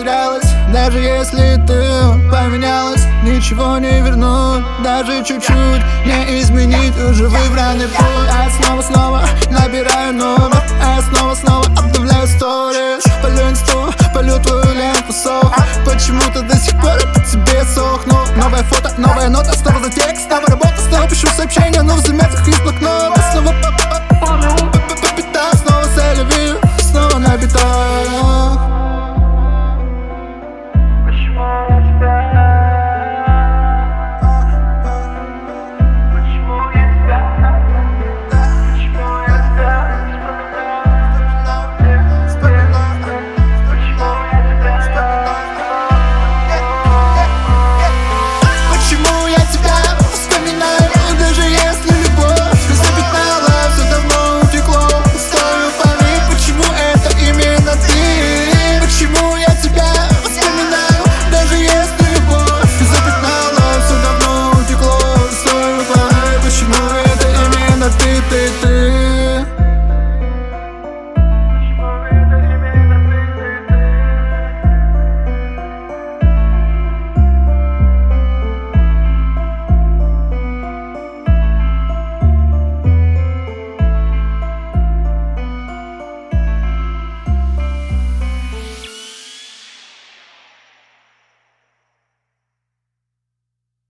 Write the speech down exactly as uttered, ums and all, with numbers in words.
потерялась. Даже если ты поменялась, ничего не вернуть, даже чуть-чуть не изменить уже выбранный путь. А я снова-снова набираю номер, а я снова-снова обновляю сторис. Полю инсту, полю твою ленту сох. Почему-то до сих пор по тебе сохну. Новое фото, новая нота, снова за текст, снова работа, снова пишу сообщения, но в заметках из блокнота. Снова по пятам, снова селевью, снова на битах. Ты, ты, ты